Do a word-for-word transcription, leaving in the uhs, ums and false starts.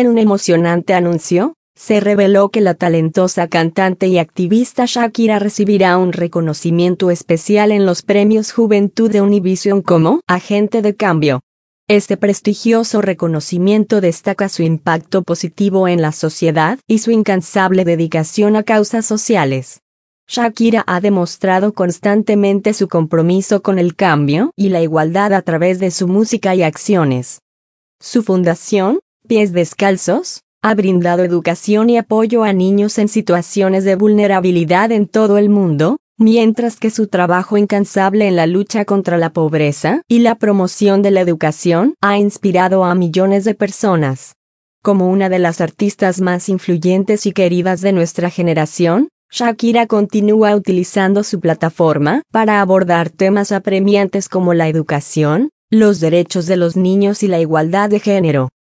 En un emocionante anuncio, se reveló que la talentosa cantante y activista Shakira recibirá un reconocimiento especial en los Premios Juventud de Univision como Agente de Cambio. Este prestigioso reconocimiento destaca su impacto positivo en la sociedad y su incansable dedicación a causas sociales. Shakira ha demostrado constantemente su compromiso con el cambio y la igualdad a través de su música y acciones. Su fundación, Pies Descalzos, ha brindado educación y apoyo a niños en situaciones de vulnerabilidad en todo el mundo, mientras que su trabajo incansable en la lucha contra la pobreza y la promoción de la educación ha inspirado a millones de personas. Como una de las artistas más influyentes y queridas de nuestra generación, Shakira continúa utilizando su plataforma para abordar temas apremiantes como la educación, los derechos de los niños y la igualdad de género.